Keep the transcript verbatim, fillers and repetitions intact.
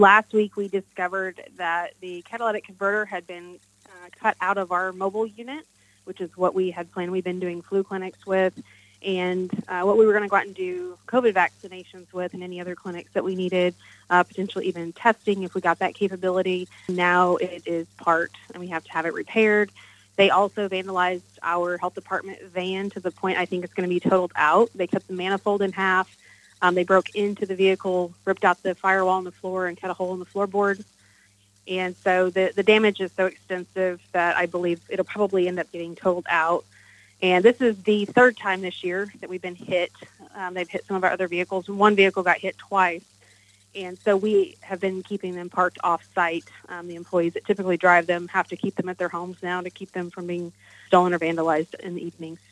Last week, we discovered that the catalytic converter had been uh, cut out of our mobile unit, which is what we had planned. We've been doing flu clinics with, and uh, what we were going to go out and do COVID vaccinations with, and any other clinics that we needed, uh, potentially even testing if we got that capability. Now it is parked, and we have to have it repaired. They also vandalized our health department van to the point I think it's going to be totaled out. They cut the manifold in half. Um, they broke into the vehicle, ripped out the firewall on the floor, and cut a hole in the floorboard. And so the, the damage is so extensive that I believe it'll probably end up getting totaled out. And this is the third time this year that we've been hit. Um, they've hit some of our other vehicles. One vehicle got hit twice. And so we have been keeping them parked off-site. Um, the employees that typically drive them have to keep them at their homes now to keep them from being stolen or vandalized in the evenings.